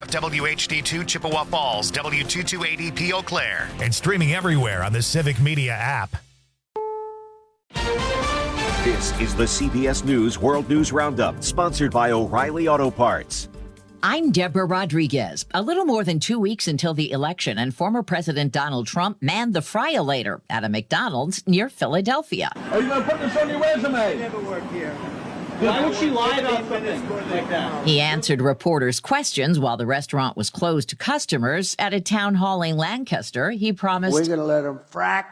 WHD2 Chippewa Falls, W228EP Eau Claire. And streaming everywhere on the Civic Media app. This is the CBS News World News Roundup, sponsored by O'Reilly Auto Parts. I'm Deborah Rodriguez. A little more than 2 weeks until the election, and former President Donald Trump manned the fry-olator at a McDonald's near Philadelphia. Are you going to put this on your resume? I never worked here. Why would she lie about something like that? He answered reporters' questions while the restaurant was closed to customers. At a town hall in Lancaster, he promised, "We're going to let them frack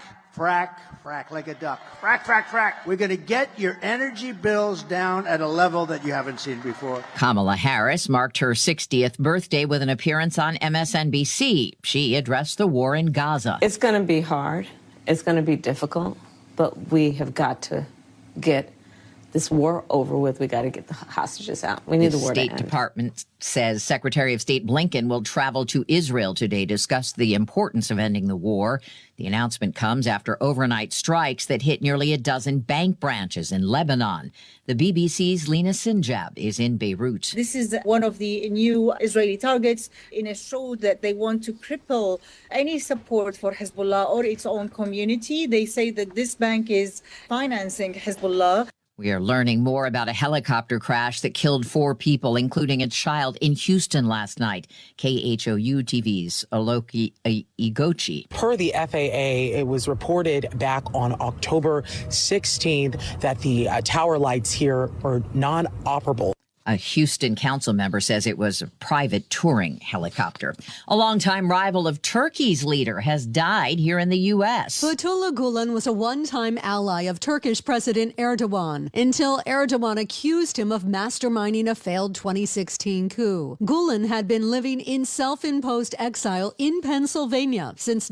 like a duck. Frack. We're going to get your energy bills down at a level that you haven't seen before." Kamala Harris marked her 60th birthday with an appearance on MSNBC. She addressed the war in Gaza. It's going to be hard. It's going to be difficult. But we have got to get this war over with. We got to get the hostages out. We need the war to end. The State Department says Secretary of State Blinken will travel to Israel today to discuss the importance of ending the war. The announcement comes after overnight strikes that hit nearly a dozen bank branches in Lebanon. The BBC's Lena Sinjab is in Beirut. This is one of the new Israeli targets in a show that they want to cripple any support for Hezbollah or its own community. They say that this bank is financing Hezbollah. We are learning more about a helicopter crash that killed 4 people, including a child, in Houston last night. KHOU TV's Aloki Igochi. Per the FAA, it was reported back on October 16th that the tower lights here were non-operable. A Houston council member says it was a private touring helicopter. A longtime rival of Turkey's leader has died here in the U.S. Fethullah Gulen was a one-time ally of Turkish President Erdogan until Erdogan accused him of masterminding a failed 2016 coup. Gulen had been living in self-imposed exile in Pennsylvania since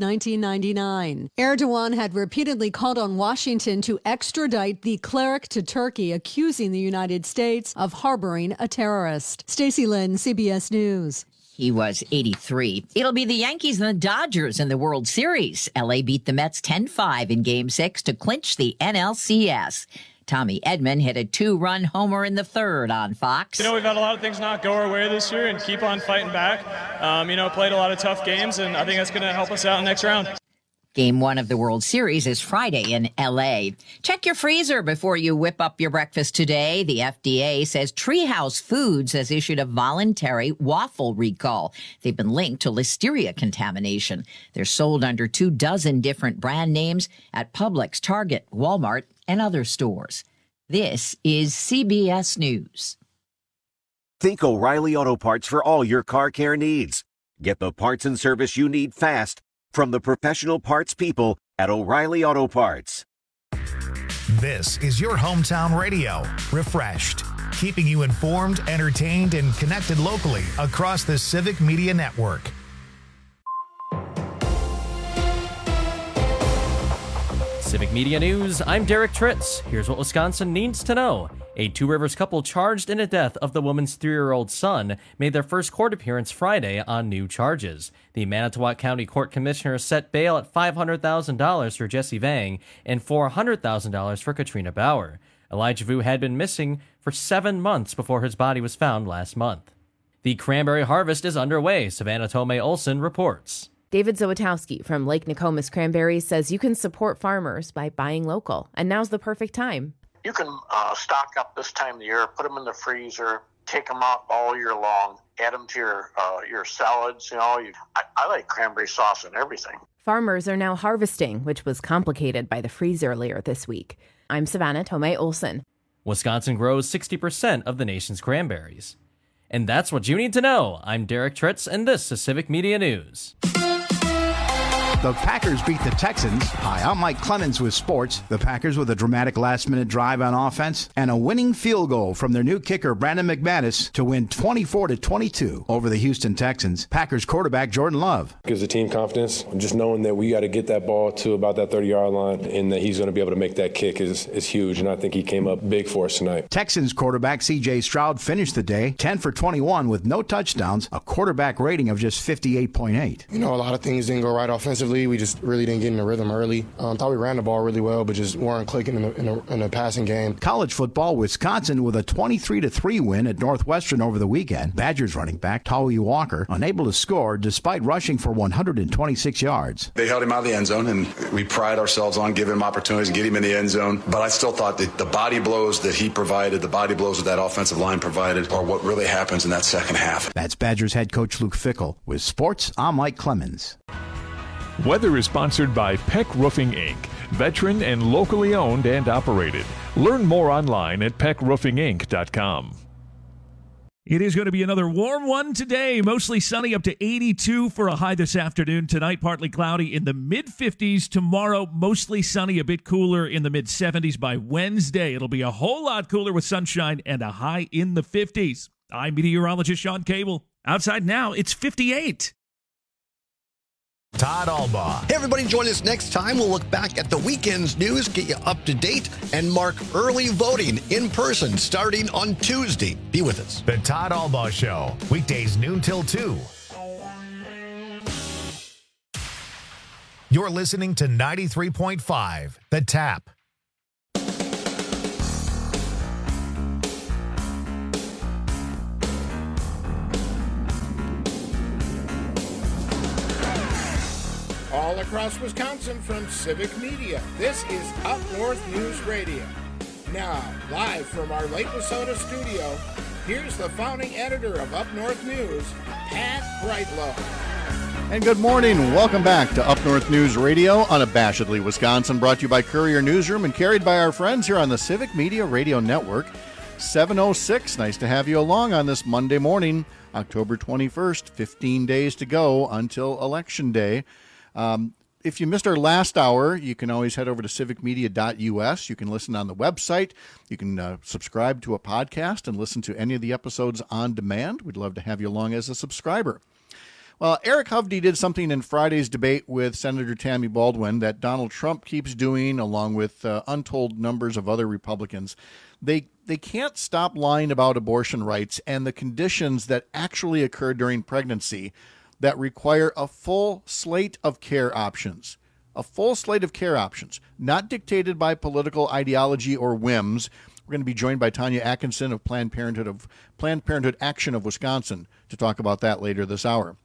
1999. Erdogan had repeatedly called on Washington to extradite the cleric to Turkey, accusing the United States of harboring a terrorist. Stacey Lynn, CBS News. He was 83. It'll be the Yankees and the Dodgers in the World Series. LA beat the Mets 10-5 in Game 6 to clinch the NLCS. Tommy Edman hit a 2-run homer in the third on Fox. We've had a lot of things not go our way this year and keep on fighting back. Played a lot of tough games, and I think that's going to help us out in the next round. Game 1 of the World Series is Friday in L.A. Check your freezer before you whip up your breakfast today. The FDA says Treehouse Foods has issued a voluntary waffle recall. They've been linked to listeria contamination. They're sold under 24 different brand names at Publix, Target, Walmart, and other stores. This is CBS News. Think O'Reilly Auto Parts for all your car care needs. Get the parts and service you need fast from the professional parts people at O'Reilly Auto Parts. This is your hometown radio, Refreshed, keeping you informed, entertained, and connected locally across the Civic Media Network. Civic Media News, I'm Derek Tritz. Here's what Wisconsin needs to know. A Two Rivers couple charged in the death of the woman's 3-year-old son made their first court appearance Friday on new charges. The Manitowoc County Court Commissioner set bail at $500,000 for Jesse Vang and $400,000 for Katrina Bauer. Elijah Vu had been missing for 7 months before his body was found last month. The cranberry harvest is underway, Savannah Tomei Olson reports. David Zawitowski from Lake Nokomis Cranberries says you can support farmers by buying local, and now's the perfect time. You can stock up this time of the year, put them in the freezer, take them out all year long, add them to your salads. I like cranberry sauce and everything. Farmers are now harvesting, which was complicated by the freeze earlier this week. I'm Savannah Tomei Olson. Wisconsin grows 60% of the nation's cranberries. And that's what you need to know. I'm Derek Tritz, and this is Civic Media News. The Packers beat the Texans. Hi, I'm Mike Clemens with sports. The Packers with a dramatic last-minute drive on offense and a winning field goal from their new kicker, Brandon McManus, to win 24-22 over the Houston Texans. Packers quarterback Jordan Love. Gives the team confidence. Just knowing that we got to get that ball to about that 30-yard line and that he's going to be able to make that kick is huge, and I think he came up big for us tonight. Texans quarterback C.J. Stroud finished the day 10 for 21 with no touchdowns, a quarterback rating of just 58.8. A lot of things didn't go right offensively defensively, we just really didn't get in the rhythm early. Thought we ran the ball really well, but just weren't clicking in the passing game. College football, Wisconsin with a 23-3 win at Northwestern over the weekend. Badgers running back Tawi Walker unable to score despite rushing for 126 yards. They held him out of the end zone, and we pride ourselves on giving him opportunities and get him in the end zone. But I still thought that the body blows that he provided, the body blows that offensive line provided, are what really happens in that second half. That's Badgers head coach Luke Fickell. With sports, I'm Mike Clemens. Weather is sponsored by Peck Roofing, Inc., veteran and locally owned and operated. Learn more online at peckroofinginc.com. It is going to be another warm one today. Mostly sunny, up to 82 for a high this afternoon. Tonight, partly cloudy in the mid-50s. Tomorrow, mostly sunny, a bit cooler in the mid-70s. By Wednesday, it'll be a whole lot cooler with sunshine and a high in the 50s. I'm meteorologist Sean Cable. Outside now, it's 58. Todd Albaugh. Hey, everybody, join us next time. We'll look back at the weekend's news, get you up to date, and mark early voting in person starting on Tuesday. Be with us. The Todd Albaugh Show, weekdays noon till 2. You're listening to 93.5, The Tap. All across Wisconsin from Civic Media, this is Up North News Radio. Now, live from our Lake Wissota studio, here's the founding editor of Up North News, Pat Brightlow. And good morning. Welcome back to Up North News Radio, unabashedly Wisconsin, brought to you by Courier Newsroom and carried by our friends here on the Civic Media Radio Network. 7:06. Nice to have you along on this Monday morning, October 21st. 15 days to go until Election Day. If you missed our last hour, you can always head over to civicmedia.us. You can listen on the website. You can subscribe to a podcast and listen to any of the episodes on demand. We'd love to have you along as a subscriber. Well, Eric Hovde did something in Friday's debate with Senator Tammy Baldwin that Donald Trump keeps doing, along with untold numbers of other Republicans. They can't stop lying about abortion rights and the conditions that actually occur during pregnancy that require a full slate of care options. A full slate of care options, not dictated by political ideology or whims. We're going to be joined by Tanya Atkinson of Planned Parenthood Action of Wisconsin to talk about that later this hour.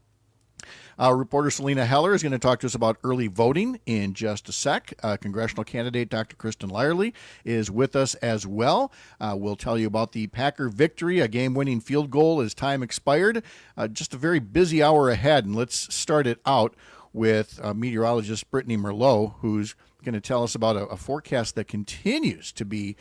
Reporter Selena Heller is going to talk to us about early voting in just a sec. Congressional candidate Dr. Kristen Lyerly is with us as well. We'll tell you about the Packer victory, a game-winning field goal as time expired. Just a very busy hour ahead, and let's start it out with meteorologist Brittany Merlot, who's going to tell us about a forecast that continues to be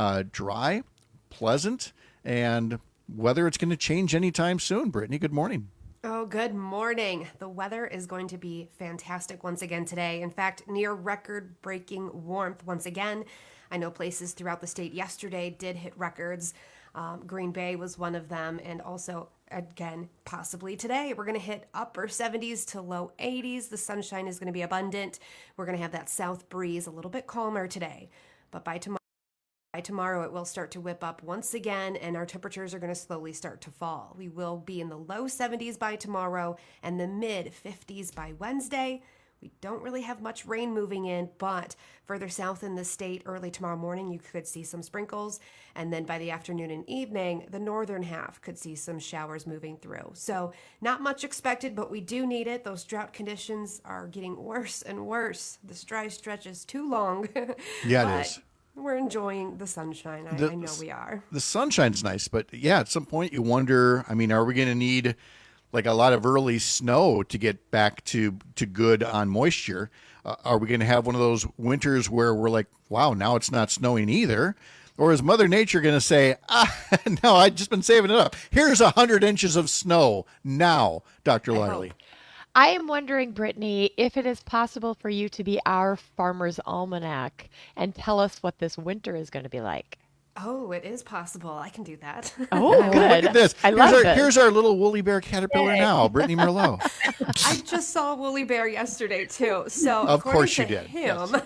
dry, pleasant, and whether it's going to change anytime soon. Brittany, good morning. Oh, good morning. The weather is going to be fantastic once again today. In fact, near record-breaking warmth once again. I know places throughout the state yesterday did hit records. Green Bay was one of them, and also, again, possibly today, we're going to hit upper 70s to low 80s. The sunshine is going to be abundant. We're going to have that south breeze, a little bit calmer today. But by tomorrow, it will start to whip up once again, and our temperatures are going to slowly start to fall. We will be in the low 70s by tomorrow and the mid 50s by Wednesday. We don't really have much rain moving in, but further south in the state, early tomorrow morning, you could see some sprinkles. And then by the afternoon and evening, the northern half could see some showers moving through. So not much expected, but we do need it. Those drought conditions are getting worse and worse. This dry stretch is too long. Yeah, it is. We're enjoying the sunshine. I know we are. The sunshine's nice, but yeah, at some point you wonder, I mean, are we going to need like a lot of early snow to get back to good on moisture? Are we going to have one of those winters where we're like, wow, now it's not snowing either? Or is Mother Nature going to say, no, I've just been saving it up. Here's 100 inches of snow now, Dr. Lyerly. I am wondering, Brittany, if it is possible for you to be our Farmer's Almanac and tell us what this winter is going to be like. Oh, it is possible. I can do that. Oh, good. Look at this. Here's our little woolly bear caterpillar now, Brittany Merlot. I just saw a woolly bear yesterday, too. So of course you did. Him, yes.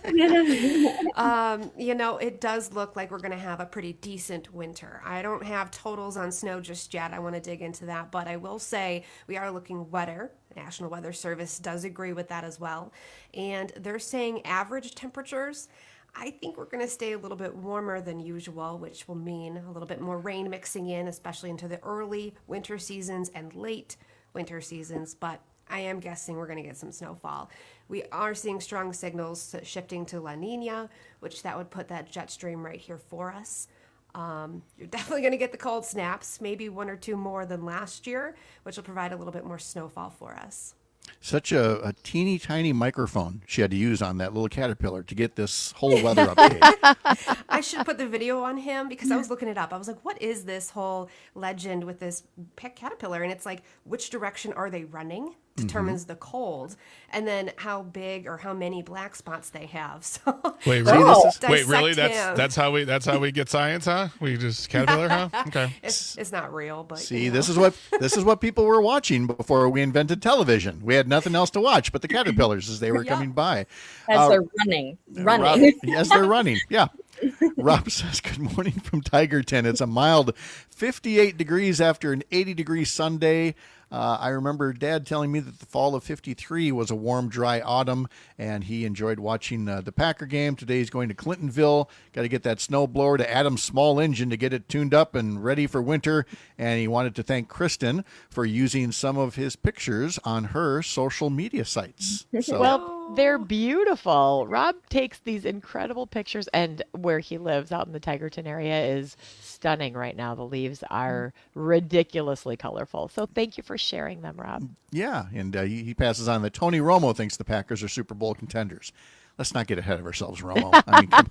It does look like we're going to have a pretty decent winter. I don't have totals on snow just yet. I want to dig into that, but I will say we are looking wetter. The National Weather Service does agree with that as well. And they're saying average temperatures, I think we're going to stay a little bit warmer than usual, which will mean a little bit more rain mixing in, especially into the early winter seasons and late winter seasons. But I am guessing we're going to get some snowfall. We are seeing strong signals shifting to La Nina, which that would put that jet stream right here for us. You're definitely going to get the cold snaps, maybe one or two more than last year, which will provide a little bit more snowfall for us. Such a teeny tiny microphone she had to use on that little caterpillar to get this whole weather update. I should put the video on him because I was looking it up. I was like, what is this whole legend with this caterpillar? And it's like, which direction are they running? Determines the cold, and then how big or how many black spots they have. So wait, really? That's how we get science, huh? We just caterpillar, huh? Okay. It's not real, but see, this is what people were watching before we invented television. We had nothing else to watch but the caterpillars as they were coming by. As they're running. Yes, they're running. Yeah. Rob says, good morning from Tigerton. It's a mild 58 degrees after an 80-degree Sunday. I remember Dad telling me that the fall of 53 was a warm, dry autumn, and he enjoyed watching the Packer game. Today he's going to Clintonville. Got to get that snow blower to Adam's small engine to get it tuned up and ready for winter. And he wanted to thank Kristen for using some of his pictures on her social media sites. So. Well, they're beautiful. Rob takes these incredible pictures, and where he lives out in the Tigerton area is stunning right now. The leaves are ridiculously colorful. So thank you for sharing them, Rob. Yeah, and he passes on that Tony Romo thinks the Packers are Super Bowl contenders. Let's not get ahead of ourselves, Romo. Come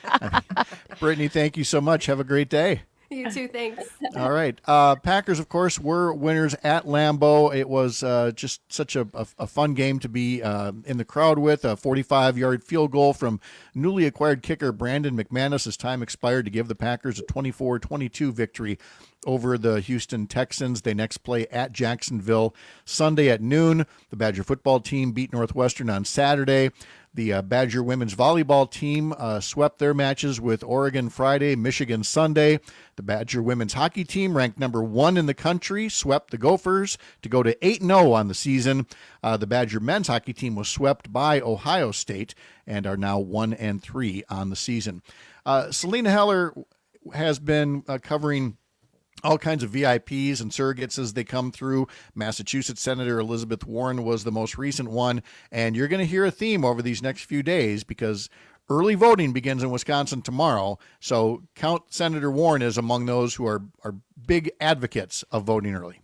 on. Brittany, thank you so much. Have a great day. You too, thanks. All right. Packers, of course, were winners at Lambeau. It was just such a fun game to be in the crowd with. A 45-yard field goal from newly acquired kicker Brandon McManus as time expired to give the Packers a 24-22 victory over the Houston Texans. They next play at Jacksonville Sunday at noon. The Badger football team beat Northwestern on Saturday. The Badger women's volleyball team swept their matches with Oregon Friday, Michigan Sunday. The Badger women's hockey team, ranked number 1 in the country, swept the Gophers to go to 8-0 on the season. The Badger men's hockey team was swept by Ohio State and are now 1-3 on the season. Selena Heller has been covering all kinds of VIPs and surrogates as they come through. Massachusetts Senator Elizabeth Warren was the most recent one. And you're going to hear a theme over these next few days because early voting begins in Wisconsin tomorrow. So count Senator Warren as among those who are big advocates of voting early.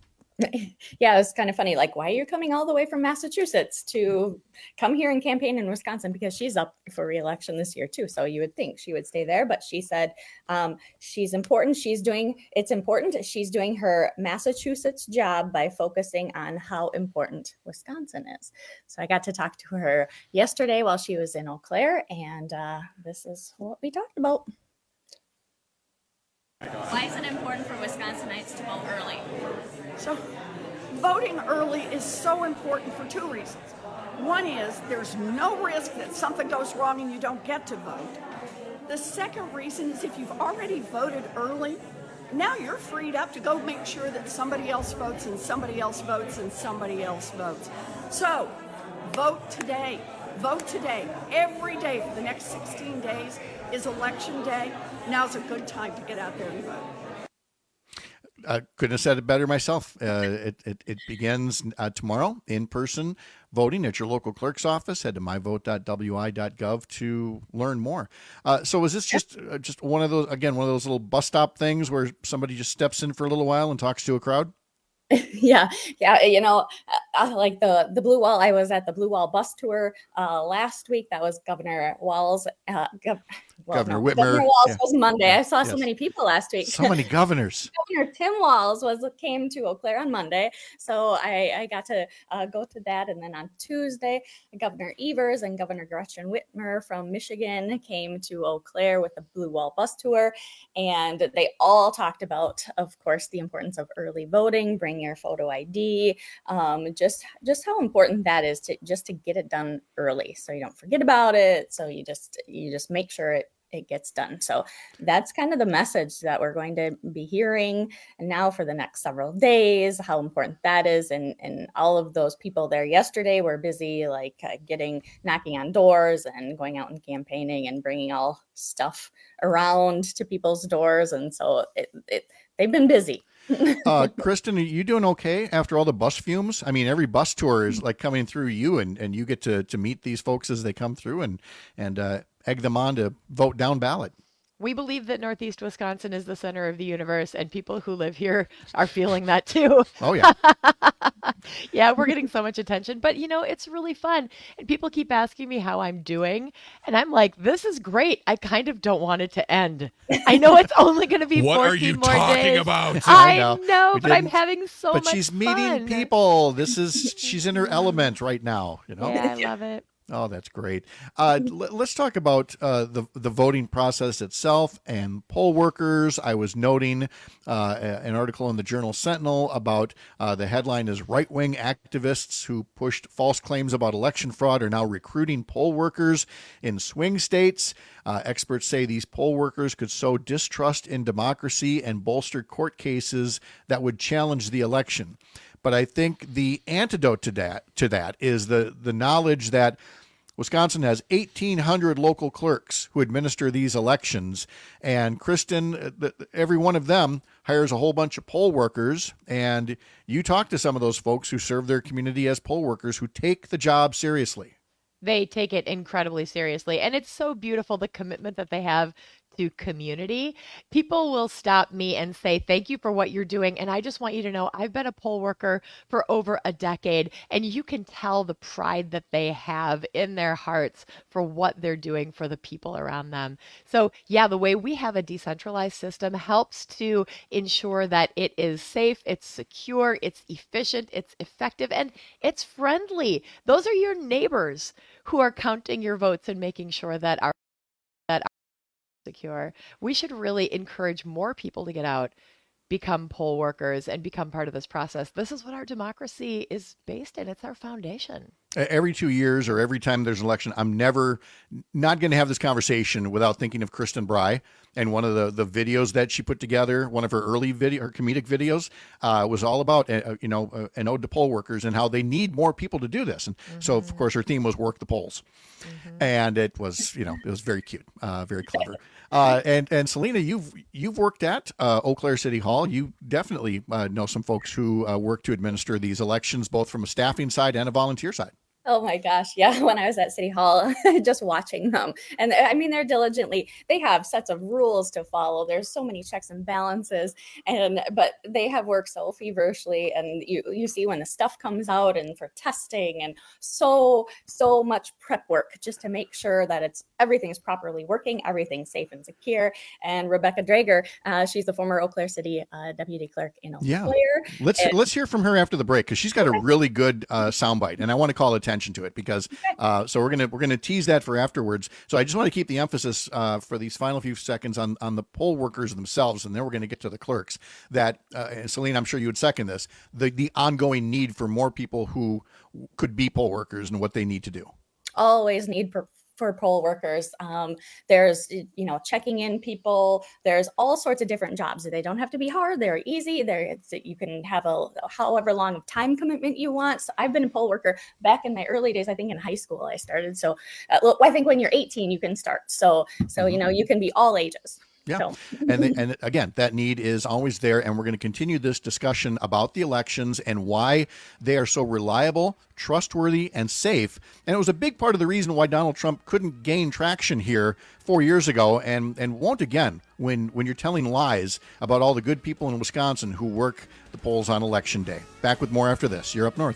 Yeah, it's kind of funny. Like, why are you coming all the way from Massachusetts to come here and campaign in Wisconsin? Because she's up for re-election this year, too. So you would think she would stay there. But she said she's important. It's important. She's doing her Massachusetts job by focusing on how important Wisconsin is. So I got to talk to her yesterday while she was in Eau Claire. And this is what we talked about. Why is it important for Wisconsinites to vote early? So, voting early is so important for two reasons. One is there's no risk that something goes wrong and you don't get to vote. The second reason is if you've already voted early, now you're freed up to go make sure that somebody else votes and somebody else votes and somebody else votes. So, vote today. Vote today. Every day for the next 16 days is election day. Now's a good time to get out there and vote. I couldn't have said it better myself. It begins tomorrow, in-person voting at your local clerk's office. Head to myvote.wi.gov to learn more. So is this just one of those little bus stop things where somebody just steps in for a little while and talks to a crowd? Yeah. You know, like the Blue Wall. I was at the Blue Wall bus tour last week. That was Governor Walz. Governor Whitmer. Governor Walz was Monday. I saw so many people last week. So many governors. Governor Tim Walz came to Eau Claire on Monday, so I got to go to that. And then on Tuesday, Governor Evers and Governor Gretchen Whitmer from Michigan came to Eau Claire with the Blue Wall bus tour, and they all talked about, of course, the importance of early voting, bring your photo ID, just how important that is to get it done early, so you don't forget about it. So you just make sure it gets done. So that's kind of the message that we're going to be hearing and now for the next several days, how important that is. And all of those people there yesterday were busy knocking on doors and going out and campaigning and bringing all stuff around to people's doors. And so they've been busy. Kristen, are you doing okay after all the bus fumes? I mean, every bus tour is like coming through you, and you get to meet these folks as they come through and egg them on to vote down ballot. We believe that Northeast Wisconsin is the center of the universe, and people who live here are feeling that too. Oh, yeah. Yeah, we're getting so much attention, but it's really fun. And people keep asking me how I'm doing, and I'm like, this is great. I kind of don't want it to end. I know it's only going to be 14 more days. What are you talking about? I know, but I'm having so much fun. But she's meeting people. She's in her element right now. Yeah, I love it. Oh, that's great. Let's talk about the voting process itself and poll workers. I was noting an article in the Journal Sentinel about the headline is right-wing activists who pushed false claims about election fraud are now recruiting poll workers in swing states. Experts say these poll workers could sow distrust in democracy and bolster court cases that would challenge the election. But I think the antidote to that is the knowledge that Wisconsin has 1,800 local clerks who administer these elections. And Kristen, every one of them hires a whole bunch of poll workers. And you talk to some of those folks who serve their community as poll workers who take the job seriously. They take it incredibly seriously. And it's so beautiful, the commitment that they have to community. People will stop me and say, thank you for what you're doing. And I just want you to know, I've been a poll worker for over a decade, and you can tell the pride that they have in their hearts for what they're doing for the people around them. So yeah, the way we have a decentralized system helps to ensure that it is safe, it's secure, it's efficient, it's effective, and it's friendly. Those are your neighbors who are counting your votes and making sure that our secure. We should really encourage more people to get out, become poll workers, and become part of this process. This is what our democracy is based in. It's our foundation. Every 2 years or every time there's an election, I'm not going to have this conversation without thinking of Kristen Bry. And one of the videos that she put together, one of her early her comedic videos, was all about, an ode to poll workers and how they need more people to do this. And so, of course, her theme was work the polls. And it was, it was very cute, very clever. And Selena, you've worked at Eau Claire City Hall. You definitely know some folks who work to administer these elections, both from a staffing side and a volunteer side. Oh my gosh. Yeah. When I was at City Hall, just watching them. And I mean, they have sets of rules to follow. There's so many checks and balances, but they have worked so feverishly, and you see when the stuff comes out and for testing and so much prep work just to make sure that everything is properly working, everything's safe and secure. And Rebecca Drager, she's the former Eau Claire City deputy clerk in Eau Claire. Let's hear from her after the break, because she's got a really good soundbite, and I want to call attention to it because so we're gonna tease that for afterwards. So I just want to keep the emphasis for these final few seconds on the poll workers themselves, and then we're going to get to the clerks. That Celine, I'm sure you would second this, the ongoing need for more people who could be poll workers and what they need to do. Always need for poll workers. There's, checking in people. There's all sorts of different jobs. They don't have to be hard. They're easy. You can have however long of time commitment you want. So I've been a poll worker back in my early days. I think in high school I started. So I think when you're 18, you can start. So you can be all ages. Yeah. So. And again, that need is always there. And we're going to continue this discussion about the elections and why they are so reliable, trustworthy, and safe. And it was a big part of the reason why Donald Trump couldn't gain traction here 4 years ago and won't again when you're telling lies about all the good people in Wisconsin who work the polls on Election Day. Back with more after this. You're Up North.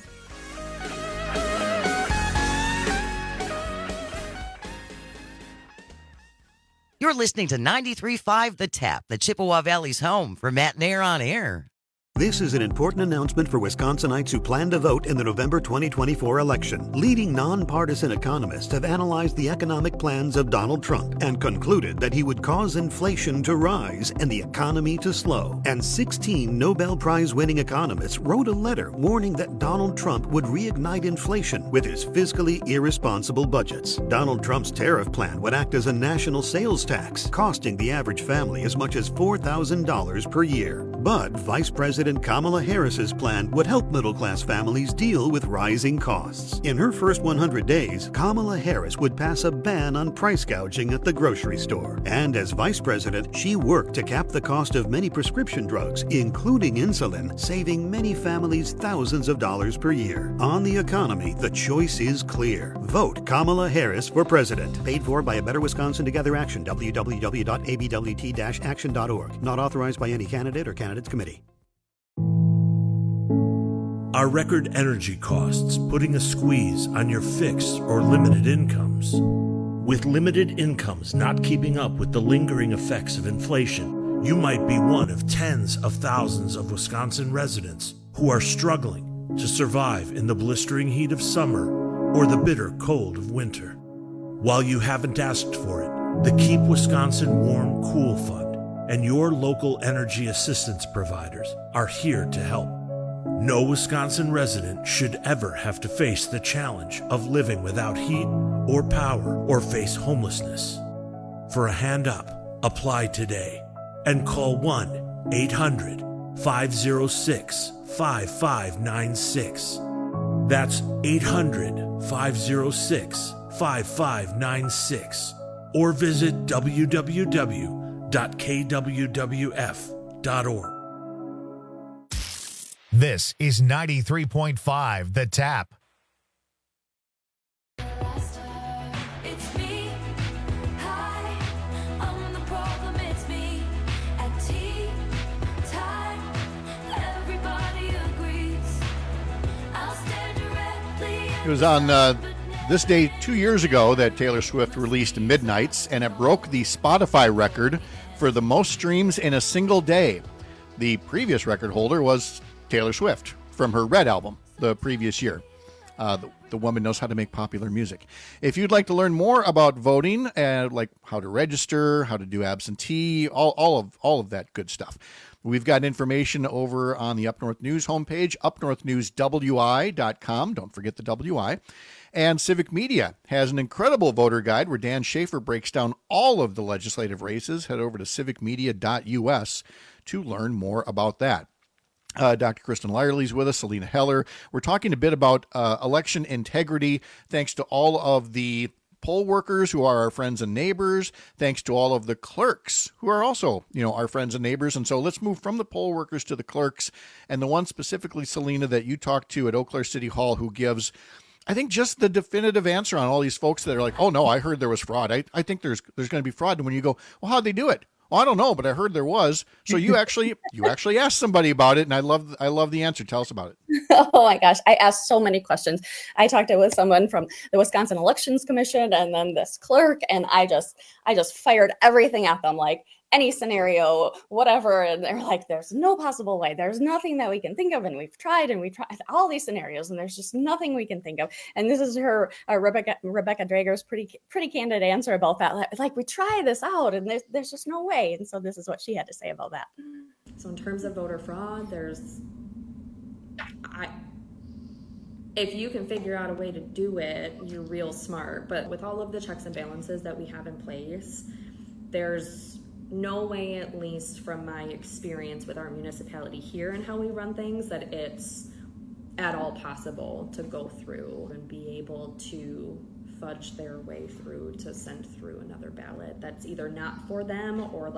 You're listening to 93.5 The Tap, the Chippewa Valley's home for Matt Nair on Air. This is an important announcement for Wisconsinites who plan to vote in the November 2024 election. Leading nonpartisan economists have analyzed the economic plans of Donald Trump and concluded that he would cause inflation to rise and the economy to slow. And 16 Nobel Prize-winning economists wrote a letter warning that Donald Trump would reignite inflation with his fiscally irresponsible budgets. Donald Trump's tariff plan would act as a national sales tax, costing the average family as much as $4,000 per year. But Vice President Kamala Harris's plan would help middle-class families deal with rising costs. In her first 100 days, Kamala Harris would pass a ban on price gouging at the grocery store. And as vice president, she worked to cap the cost of many prescription drugs, including insulin, saving many families thousands of dollars per year. On the economy, the choice is clear. Vote Kamala Harris for president. Paid for by A Better Wisconsin Together Action, www.abwt-action.org. Not authorized by any candidate or candidates committee. Are record energy costs putting a squeeze on your fixed or limited incomes? With limited incomes not keeping up with the lingering effects of inflation, you might be one of tens of thousands of Wisconsin residents who are struggling to survive in the blistering heat of summer or the bitter cold of winter. While you haven't asked for it, the Keep Wisconsin Warm Cool Fund and your local energy assistance providers are here to help. No Wisconsin resident should ever have to face the challenge of living without heat or power or face homelessness. For a hand up, apply today and call 1-800-506-5596. That's 800-506-5596. Or visit www.kwwf.org. This is 93.5 The Tap. It was on this day 2 years ago that Taylor Swift released Midnights, and it broke the Spotify record for the most streams in a single day. The previous record holder was Taylor Swift from her Red album the previous year. The woman knows how to make popular music. If you'd like to learn more about voting, like how to register, how to do absentee, all of that good stuff, we've got information over on the Up North News homepage, upnorthnewswi.com. Don't forget the WI. And Civic Media has an incredible voter guide where Dan Schaefer breaks down all of the legislative races. Head over to civicmedia.us to learn more about that. Dr. Kristen Lyerly's with us, Selena Heller. We're talking a bit about election integrity, thanks to all of the poll workers who are our friends and neighbors, thanks to all of the clerks who are also, our friends and neighbors. And so let's move from the poll workers to the clerks, and the one specifically, Selena, that you talked to at Eau Claire City Hall, who gives, I think, just the definitive answer on all these folks that are like, oh no, I heard there was fraud. I think there's going to be fraud. And when you go, well, how'd they do it? Well, I don't know, but I heard there was. So you actually asked somebody about it, and I love the answer. Tell us about it. Oh my gosh, I asked so many questions. I talked with someone from the Wisconsin Elections Commission, and then this clerk, and I just fired everything at them, like any scenario, whatever. And they're like, "There's no possible way. There's nothing that we can think of, and we've tried all these scenarios, and there's just nothing we can think of." And this is her Rebecca Drager's pretty candid answer about that. Like, we try this out, and there's just no way. And so this is what she had to say about that. So in terms of voter fraud, if you can figure out a way to do it, you're real smart. But with all of the checks and balances that we have in place, there's no way, at least from my experience with our municipality here and how we run things, that it's at all possible to go through and be able to fudge their way through to send through another ballot that's either not for them or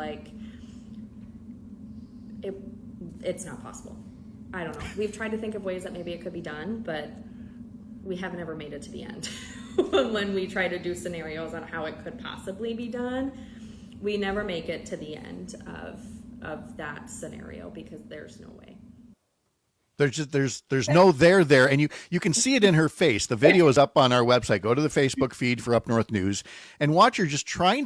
it's not possible. I don't know. We've tried to think of ways that maybe it could be done, but we haven't ever made it to the end. When we try to do scenarios on how it could possibly be done, we never make it to the end of that scenario because there's no way. There's no there, and you can see it in her face. The video is up on our website. Go to the Facebook feed for Up North News and watch her just trying to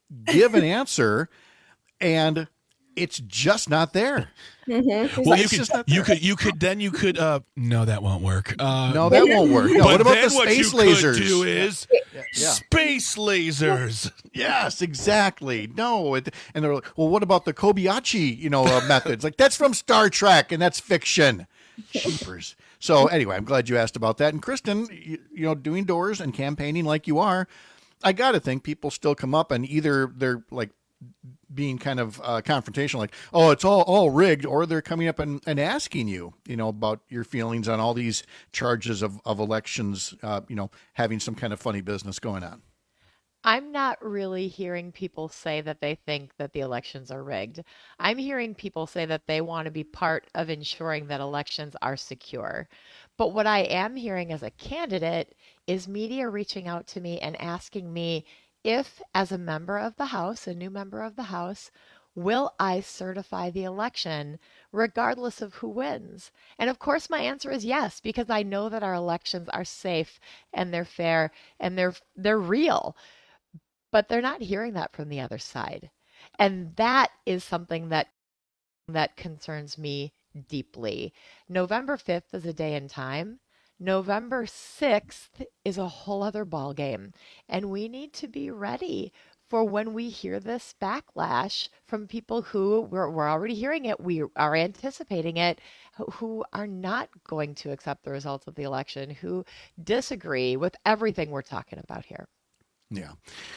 give an answer, and it's just not there. Mm-hmm. Well, you could. No, that won't work. No, that won't work. No, But what about then the what space you lasers? could do is Yeah. space lasers. Yes, exactly. No, and they're like, well, what about the Kobayashi, methods? Like, that's from Star Trek, and that's fiction. Jeepers. So anyway, I'm glad you asked about that. And Kristen, doing doors and campaigning like you are, I got to think people still come up and either they're like being kind of confrontational, like, oh, it's all rigged, or they're coming up and asking you, about your feelings on all these charges of elections, having some kind of funny business going on. I'm not really hearing people say that they think that the elections are rigged. I'm hearing people say that they want to be part of ensuring that elections are secure. But what I am hearing as a candidate is media reaching out to me and asking me if, as a member of the House, a new member of the House, will I certify the election regardless of who wins? And of course, my answer is yes, because I know that our elections are safe and they're fair and they're real. But they're not hearing that from the other side. And that is something that concerns me deeply. November 5th is a day and time. November 6th is a whole other ballgame. And we need to be ready for when we hear this backlash from people who, we're already hearing it, we are anticipating it, who are not going to accept the results of the election, who disagree with everything we're talking about here. Yeah.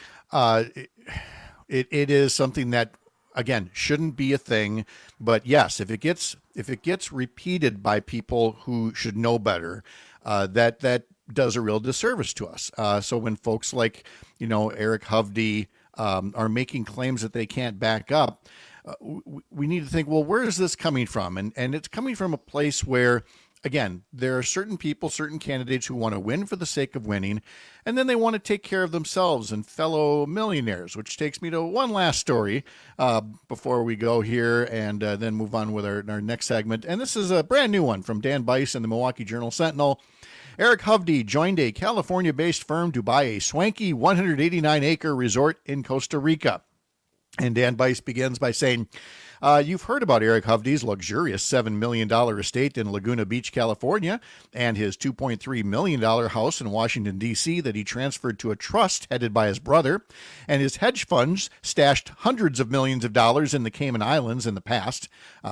It is something that, again, shouldn't be a thing, but yes, if it gets repeated by people who should know better, that does a real disservice to us. So when folks like, Eric Hovde, are making claims that they can't back up, we need to think, well, where is this coming from? And it's coming from a place where, again, there are certain people, certain candidates who want to win for the sake of winning, and then they want to take care of themselves and fellow millionaires, which takes me to one last story before we go here and then move on with our next segment. And this is a brand new one from Dan Bice and the Milwaukee Journal-Sentinel. Eric Hovde joined a California-based firm to buy a swanky 189-acre resort in Costa Rica. And Dan Bice begins by saying, you've heard about Eric Hovde's luxurious $7 million estate in Laguna Beach, California, and his $2.3 million house in Washington, D.C. that he transferred to a trust headed by his brother, and his hedge funds stashed hundreds of millions of dollars in the Cayman Islands in the past.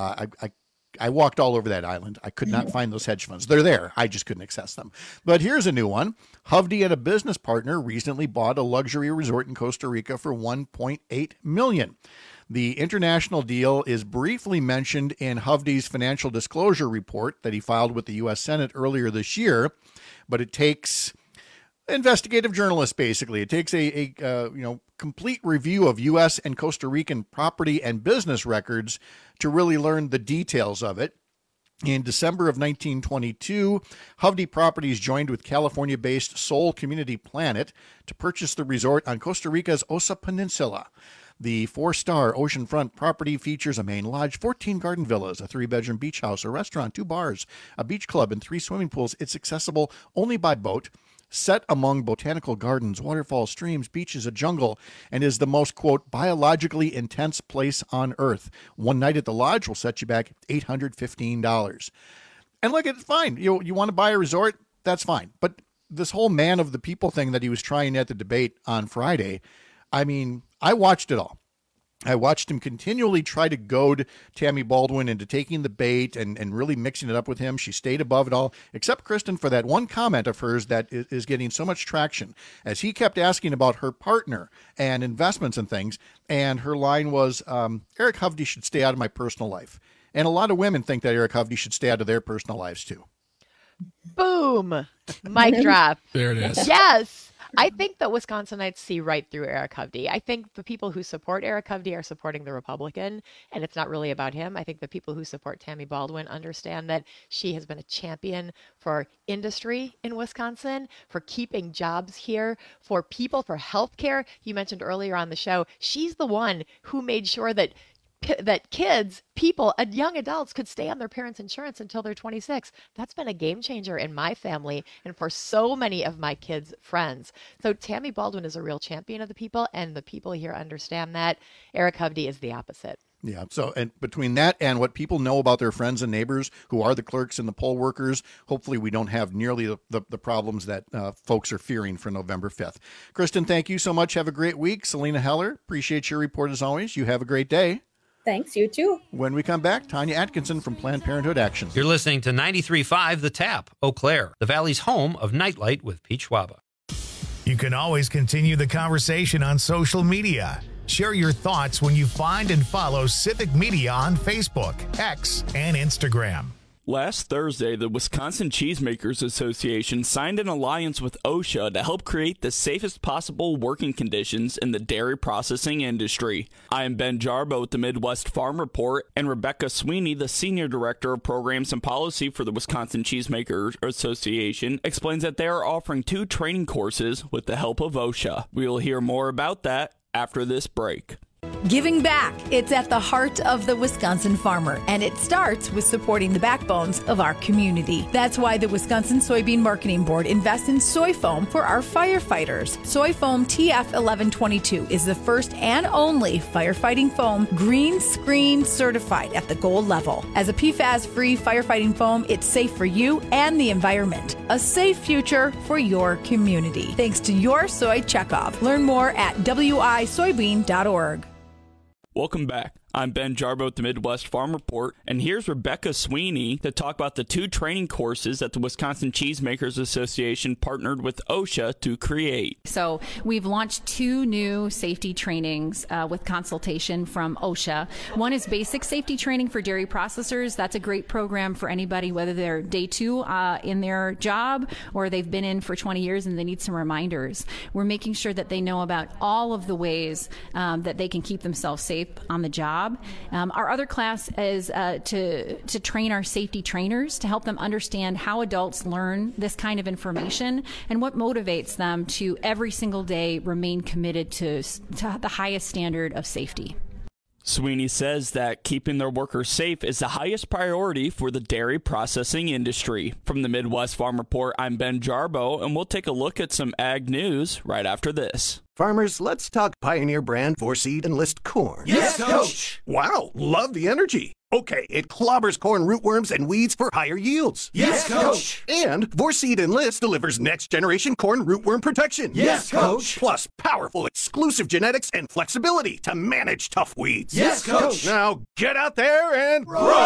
I walked all over that island. I could not find those hedge funds. They're there. I just couldn't access them. But here's a new one. Hovde and a business partner recently bought a luxury resort in Costa Rica for $1.8 million. The international deal is briefly mentioned in Hovde's financial disclosure report that he filed with the U.S. Senate earlier this year, but it takes investigative journalists, basically. It takes a complete review of U.S. and Costa Rican property and business records to really learn the details of it. In December of 1922, Hovde Properties joined with California-based Soul Community Planet to purchase the resort on Costa Rica's Osa Peninsula. The 4-star oceanfront property features a main lodge, 14 garden villas, a 3-bedroom beach house, a restaurant, 2 bars, a beach club, and 3 swimming pools. It's accessible only by boat, set among botanical gardens, waterfalls, streams, beaches, a jungle, and is the most, quote, biologically intense place on earth. One night at the lodge will set you back $815. And look, it's fine. You want to buy a resort? That's fine. But this whole man of the people thing that he was trying at the debate on Friday, I mean, I watched it all. I watched him continually try to goad Tammy Baldwin into taking the bait and really mixing it up with him. She stayed above it all, except Kristen for that one comment of hers that is getting so much traction as he kept asking about her partner and investments and things. And her line was, Eric Hovde should stay out of my personal life. And a lot of women think that Eric Hovde should stay out of their personal lives too. Boom. Mic drop. There it is. Yes. I think that Wisconsinites see right through Eric Hovde. I think the people who support Eric Hovde are supporting the Republican, and it's not really about him. I think the people who support Tammy Baldwin understand that she has been a champion for industry in Wisconsin, for keeping jobs here, for people, for healthcare. You mentioned earlier on the show, she's the one who made sure that people, young adults could stay on their parents' insurance until they're 26. That's been a game changer in my family and for so many of my kids' friends. So Tammy Baldwin is a real champion of the people, and the people here understand that. Eric Hovde is the opposite. Yeah. So, and between that and what people know about their friends and neighbors who are the clerks and the poll workers, hopefully we don't have nearly the problems that folks are fearing for November 5th. Kristen, thank you so much. Have a great week. Selena Heller, appreciate your report as always. You have a great day. Thanks, you too. When we come back, Tanya Atkinson from Planned Parenthood Action. You're listening to 93.5 The Tap, Eau Claire, the Valley's home of Nightlight with Pete Schwaba. You can always continue the conversation on social media. Share your thoughts when you find and follow Civic Media on Facebook, X, and Instagram. Last Thursday, the Wisconsin Cheesemakers Association signed an alliance with OSHA to help create the safest possible working conditions in the dairy processing industry. I am Ben Jarbo with the Midwest Farm Report, and Rebecca Sweeney, the Senior Director of Programs and Policy for the Wisconsin Cheesemakers Association, explains that they are offering 2 training courses with the help of OSHA. We will hear more about that after this break. Giving back. It's at the heart of the Wisconsin farmer, and it starts with supporting the backbones of our community. That's why the Wisconsin Soybean Marketing Board invests in soy foam for our firefighters. Soy foam TF1122 is the first and only firefighting foam green screen certified at the gold level. As a PFAS-free firefighting foam, it's safe for you and the environment. A safe future for your community. Thanks to your soy checkoff. Learn more at wisoybean.org. Welcome back. I'm Ben Jarbo at the Midwest Farm Report, and here's Rebecca Sweeney to talk about the 2 training courses that the Wisconsin Cheesemakers Association partnered with OSHA to create. So we've launched 2 new safety trainings with consultation from OSHA. One is basic safety training for dairy processors. That's a great program for anybody, whether they're day 2 in their job or they've been in for 20 years and they need some reminders. We're making sure that they know about all of the ways that they can keep themselves safe on the job. Our other class is to train our safety trainers to help them understand how adults learn this kind of information and what motivates them to every single day remain committed to the highest standard of safety. Sweeney says that keeping their workers safe is the highest priority for the dairy processing industry. From the Midwest Farm Report, I'm Ben Jarbo, and we'll take a look at some ag news right after this. Farmers, let's talk Pioneer brand 4-Seed Enlist corn. Yes, Coach! Wow, love the energy. Okay, it clobbers corn rootworms and weeds for higher yields. Yes, Coach! And 4-Seed Enlist delivers next-generation corn rootworm protection. Yes, Coach! Plus powerful exclusive genetics and flexibility to manage tough weeds. Yes, Coach! Now get out there and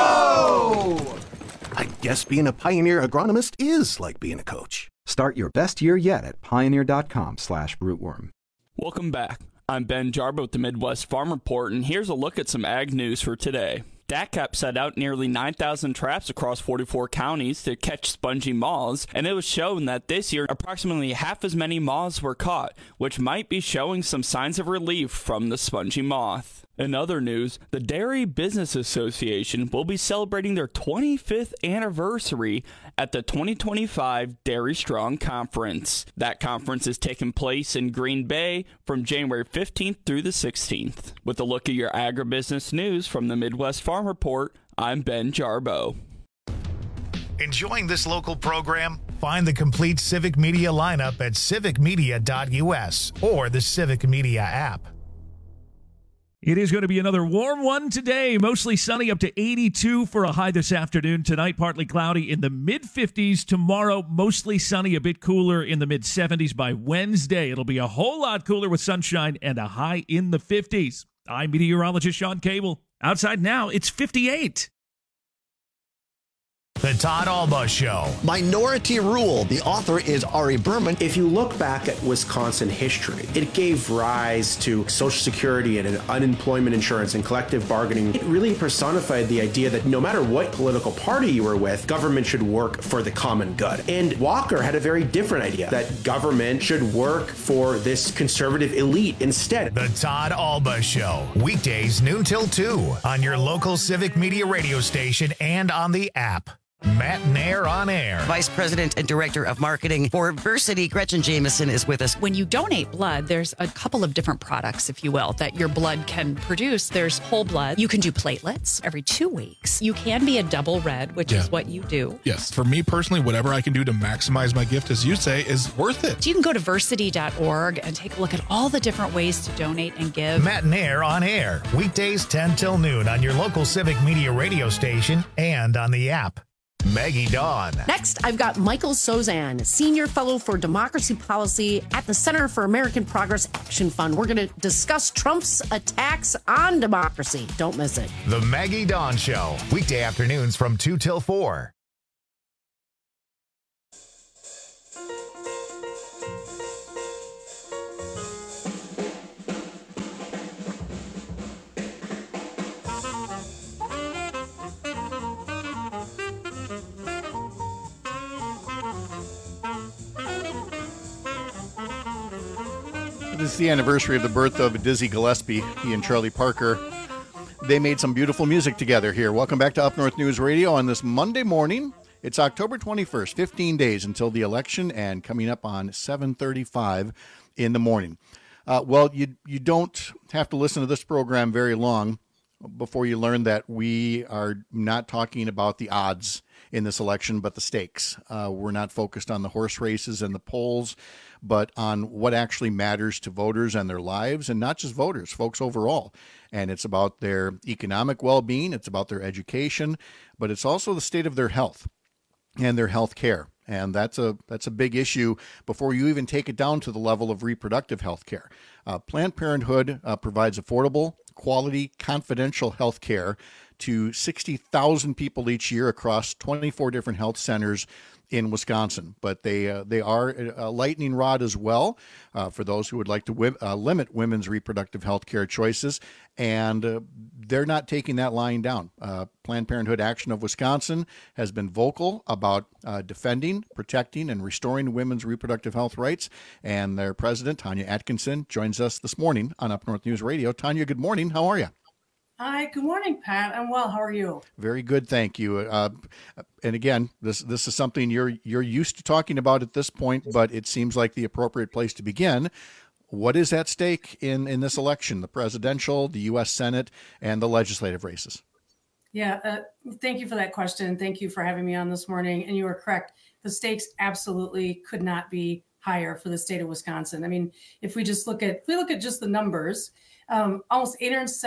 grow! I guess being a Pioneer agronomist is like being a coach. Start your best year yet at pioneer.com/rootworm. Welcome back. I'm Ben Jarbo with the Midwest Farm Report, and here's a look at some ag news for today. DATCP set out nearly 9,000 traps across 44 counties to catch spongy moths, and it was shown that this year approximately half as many moths were caught, which might be showing some signs of relief from the spongy moth. In other news, the Dairy Business Association will be celebrating their 25th anniversary at the 2025 Dairy Strong Conference. That conference is taking place in Green Bay from January 15th through the 16th. With a look at your agribusiness news from the Midwest Farm Report, I'm Ben Jarbo. Enjoying this local program? Find the complete Civic Media lineup at civicmedia.us or the Civic Media app. It is going to be another warm one today. Mostly sunny, up to 82 for a high this afternoon. Tonight, partly cloudy in the mid-50s. Tomorrow, mostly sunny, a bit cooler in the mid-70s. By Wednesday, it'll be a whole lot cooler with sunshine and a high in the 50s. I'm meteorologist Sean Cable. Outside now, it's 58. The Todd Alba Show. Minority Rule. The author is Ari Berman. If you look back at Wisconsin history, it gave rise to Social Security and unemployment insurance and collective bargaining. It really personified the idea that no matter what political party you were with, government should work for the common good. And Walker had a very different idea, that government should work for this conservative elite instead. The Todd Alba Show. Weekdays noon till 2 on your local Civic Media radio station and on the app. Matt Nair on air. Vice President and Director of Marketing for Versity, Gretchen Jameson, is with us. When you donate blood, there's a couple of different products, if you will, that your blood can produce. There's whole blood. You can do platelets every 2 weeks. You can be a double red, which is what you do. Yes. For me personally, whatever I can do to maximize my gift, as you say, is worth it. So you can go to versity.org and take a look at all the different ways to donate and give. Matt Nair on air. Weekdays 10 till noon on your local Civic Media radio station and on the app. Maggie Dawn. Next, I've got Michael Sozan, Senior Fellow for Democracy Policy at the Center for American Progress Action Fund. We're going to discuss Trump's attacks on democracy. Don't miss it. The Maggie Dawn Show. Weekday afternoons from 2 till 4. This is the anniversary of the birth of Dizzy Gillespie. He and Charlie Parker, they made some beautiful music together here. Welcome back to Up North News Radio on this Monday morning. It's October 21st, 15 days until the election, and coming up on 7:35 in the morning. Well, you don't have to listen to this program very long before you learn that we are not talking about the odds in this election, but the stakes. We're not focused on the horse races and the polls, but on what actually matters to voters and their lives, and not just voters, folks overall. And it's about their economic well-being, it's about their education, but it's also the state of their health and their health care. And that's a big issue before you even take it down to the level of reproductive health care. Planned Parenthood provides affordable, quality, confidential health care to 60,000 people each year across 24 different health centers in Wisconsin. But they are a lightning rod as well for those who would like to limit women's reproductive health care choices. And they're not taking that lying down. Planned Parenthood Action of Wisconsin has been vocal about defending, protecting, and restoring women's reproductive health rights. And their president, Tanya Atkinson, joins us this morning on Up North News Radio. Tanya, good morning. How are you? Hi, good morning, Pat. I'm well. How are you? Very good, thank you. And again, this is something you're used to talking about at this point, but it seems like the appropriate place to begin. What is at stake in this election, the presidential, the U.S. Senate, and the legislative races? Yeah, thank you for that question. Thank you for having me on this morning. And you are correct. The stakes absolutely could not be higher for the state of Wisconsin. I mean, if we look at just the numbers, almost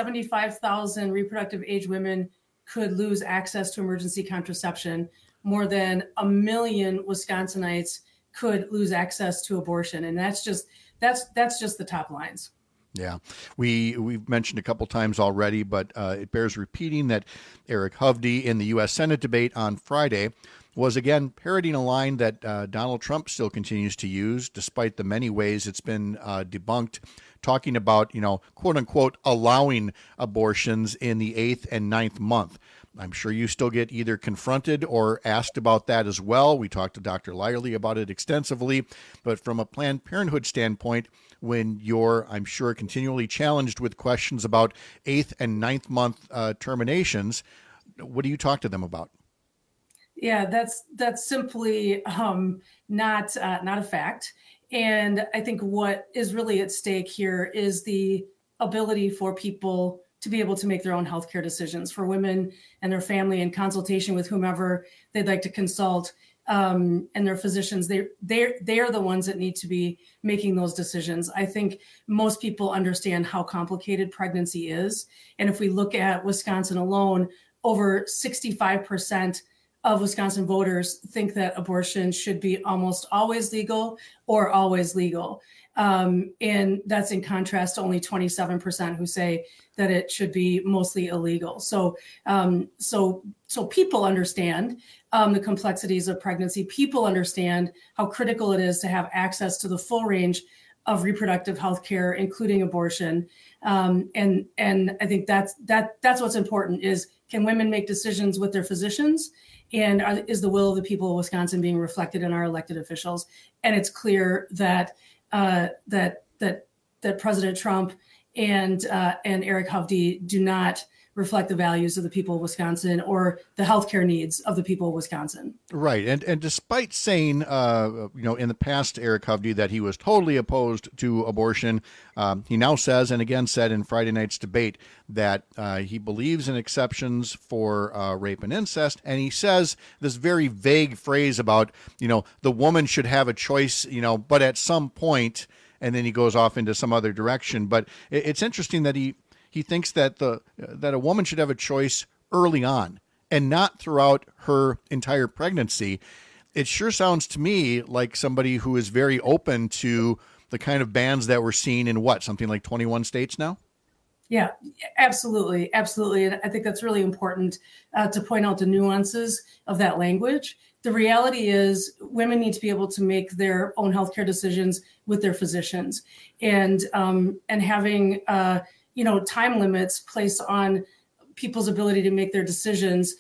875,000 reproductive age women could lose access to emergency contraception. More than 1 million Wisconsinites could lose access to abortion. And that's just the top lines. Yeah, we've mentioned a couple times already, but it bears repeating that Eric Hovde in the U.S. Senate debate on Friday was again parroting a line that Donald Trump still continues to use, despite the many ways it's been debunked, talking about, quote unquote, allowing abortions in the 8th and 9th month. I'm sure you still get either confronted or asked about that as well. We talked to Dr. Lyerly about it extensively, but from a Planned Parenthood standpoint, when you're, I'm sure, continually challenged with questions about 8th and 9th month terminations, what do you talk to them about? Yeah, that's simply not a fact. And I think what is really at stake here is the ability for people to be able to make their own healthcare decisions, for women and their family in consultation with whomever they'd like to consult, and their physicians. They are the ones that need to be making those decisions. I think most people understand how complicated pregnancy is. And if we look at Wisconsin alone, over 65% of Wisconsin voters think that abortion should be almost always legal or always legal. And that's in contrast to only 27% who say that it should be mostly illegal. So people understand the complexities of pregnancy. People understand how critical it is to have access to the full range of reproductive health care, including abortion. And I think that's what's important is, can women make decisions with their physicians? And is the will of the people of Wisconsin being reflected in our elected officials? And it's clear that that President Trump and Eric Hovde do not reflect the values of the people of Wisconsin or the healthcare needs of the people of Wisconsin. Right. And despite saying, in the past, Eric Hovde, that he was totally opposed to abortion, he now says, and again said in Friday night's debate, that he believes in exceptions for rape and incest. And he says this very vague phrase about, the woman should have a choice, but at some point, and then he goes off into some other direction. But it's interesting that he thinks that that a woman should have a choice early on and not throughout her entire pregnancy. It sure sounds to me like somebody who is very open to the kind of bans that we're seeing in something like 21 states now? Yeah, absolutely. Absolutely. And I think that's really important to point out the nuances of that language. The reality is women need to be able to make their own healthcare decisions with their physicians, and having time limits placed on people's ability to make their decisions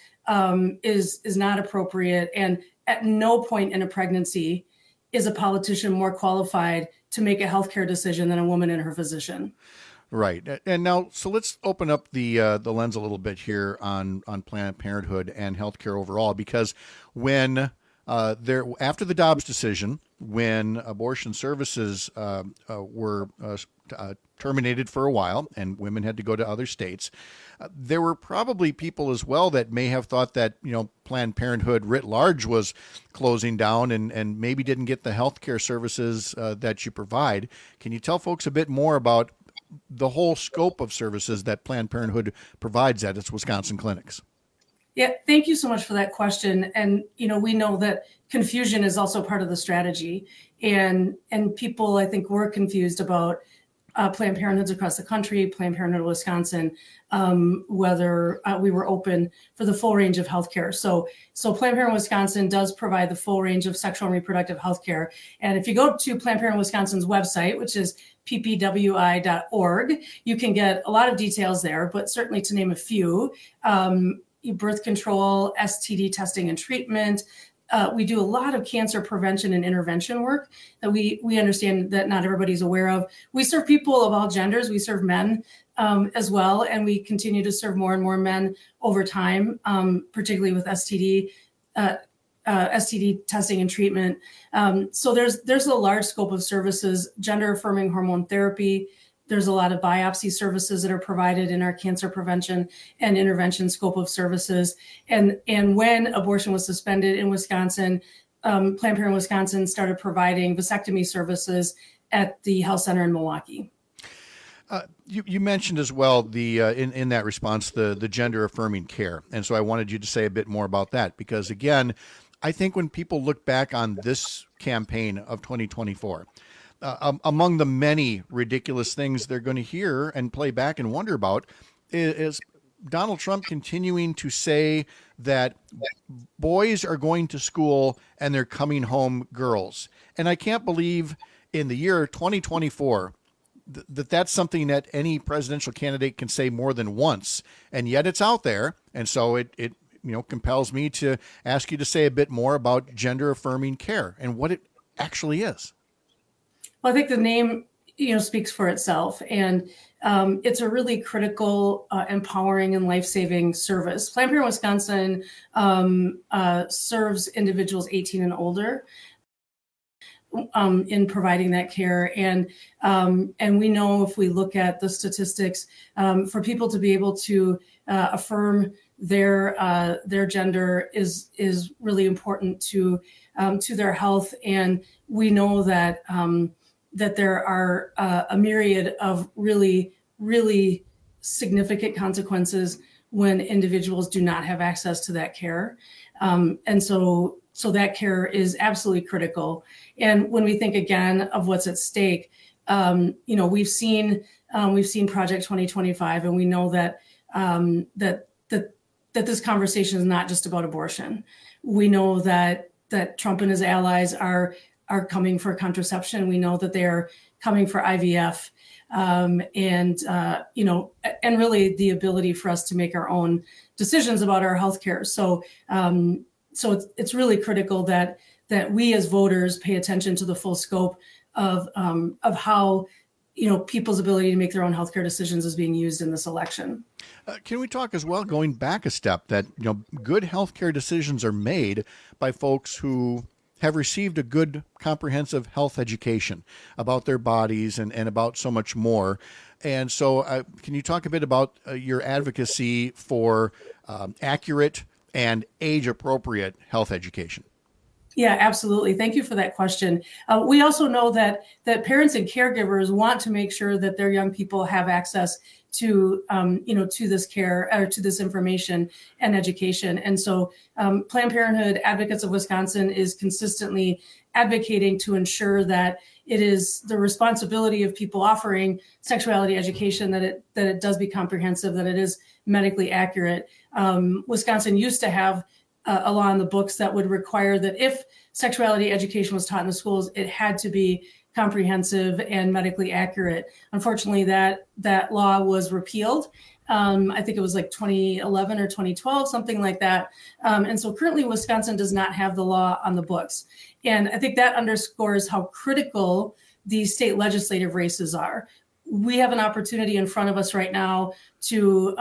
is not appropriate. And at no point in a pregnancy is a politician more qualified to make a healthcare decision than a woman and her physician. Right. And now, so let's open up the lens a little bit here on Planned Parenthood and healthcare overall, because when after the Dobbs decision, when abortion services were terminated for a while and women had to go to other states, there were probably people as well that may have thought that, Planned Parenthood writ large was closing down and maybe didn't get the healthcare services that you provide. Can you tell folks a bit more about the whole scope of services that Planned Parenthood provides at its Wisconsin clinics? Yeah, thank you so much for that question. And, we know that confusion is also part of the strategy. And people, I think, were confused about Planned Parenthoods across the country, Planned Parenthood Wisconsin, whether we were open for the full range of healthcare. So Planned Parenthood Wisconsin does provide the full range of sexual and reproductive healthcare. And if you go to Planned Parenthood Wisconsin's website, which is ppwi.org, you can get a lot of details there, but certainly to name a few, birth control, STD testing and treatment. We do a lot of cancer prevention and intervention work that we understand that not everybody's aware of. We serve people of all genders. We serve men as well, and we continue to serve more and more men over time, particularly with STD testing and treatment. So there's a large scope of services, gender affirming hormone therapy. There's a lot of biopsy services that are provided in our cancer prevention and intervention scope of services. And when abortion was suspended in Wisconsin, Planned Parenthood Wisconsin started providing vasectomy services at the health center in Milwaukee. You mentioned as well in that response the gender affirming care, and so I wanted you to say a bit more about that, because again, I think when people look back on this campaign of 2024. Among the many ridiculous things they're going to hear and play back and wonder about is Donald Trump continuing to say that boys are going to school and they're coming home girls. And I can't believe in the year 2024 that's something that any presidential candidate can say more than once. And yet it's out there. And so it compels me to ask you to say a bit more about gender affirming care and what it actually is. Well, I think the name, speaks for itself, and it's a really critical, empowering, and life-saving service. Planned Parenthood Wisconsin serves individuals 18 and older in providing that care, and we know if we look at the statistics, for people to be able to affirm their gender is really important to their health, and we know that. That there are a myriad of really, really significant consequences when individuals do not have access to that care. And so that care is absolutely critical. And when we think again of what's at stake, we've seen Project 2025, and we know that this conversation is not just about abortion. We know that Trump and his allies are coming for contraception. We know that they're coming for IVF, and really the ability for us to make our own decisions about our healthcare. So it's really critical that we as voters pay attention to the full scope of how people's ability to make their own healthcare decisions is being used in this election. Can we talk as well, going back a step, that good healthcare decisions are made by folks who have received a good comprehensive health education about their bodies and about so much more. And so can you talk a bit about your advocacy for accurate and age-appropriate health education? Yeah, absolutely. Thank you for that question. We also know that parents and caregivers want to make sure that their young people have access to to this care or to this information and education. And so Planned Parenthood Advocates of Wisconsin is consistently advocating to ensure that it is the responsibility of people offering sexuality education that it does be comprehensive, that it is medically accurate. Wisconsin used to have a law in the books that would require that if sexuality education was taught in the schools, it had to be comprehensive and medically accurate. Unfortunately, that law was repealed. I think it was like 2011 or 2012, something like that. And so currently Wisconsin does not have the law on the books. And I think that underscores how critical these state legislative races are. We have an opportunity in front of us right now to,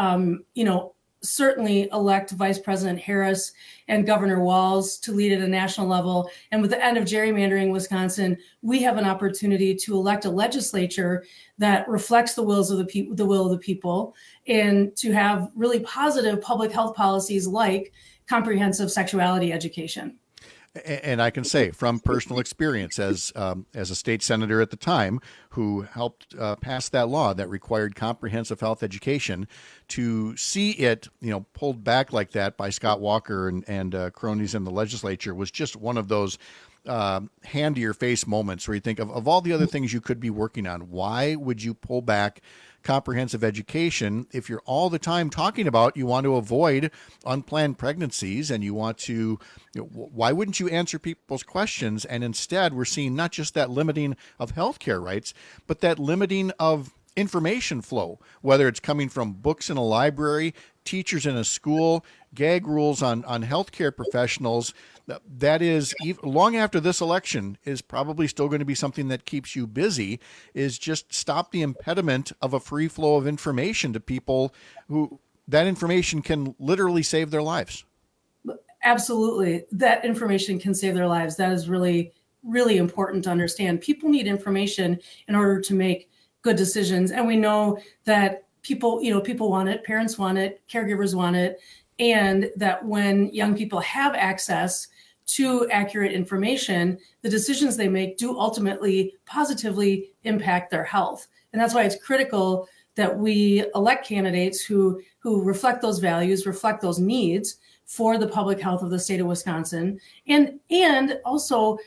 certainly elect Vice President Harris and Governor Walz to lead at a national level. And with the end of gerrymandering in Wisconsin, we have an opportunity to elect a legislature that reflects the will of the people, and to have really positive public health policies like comprehensive sexuality education. And I can say from personal experience as a state senator at the time who helped pass that law that required comprehensive health education, to see it, pulled back like that by Scott Walker and cronies in the legislature was just one of those hand to your face moments where you think of all the other things you could be working on. Why would you pull back comprehensive education if you're all the time talking about you want to avoid unplanned pregnancies and you want to, why wouldn't you answer people's questions? And instead we're seeing not just that limiting of healthcare rights, but that limiting of information flow, whether it's coming from books in a library, teachers in a school, gag rules on healthcare professionals. That is, long after this election, is probably still going to be something that keeps you busy, is just stop the impediment of a free flow of information to people who that information can literally save their lives. Absolutely. That information can save their lives. That is really, really important to understand. People need information in order to make good decisions. And we know that people want it, parents want it, caregivers want it, and that when young people have access to accurate information, the decisions they make do ultimately positively impact their health. And that's why it's critical that we elect candidates who reflect those values, reflect those needs for the public health of the state of Wisconsin, and also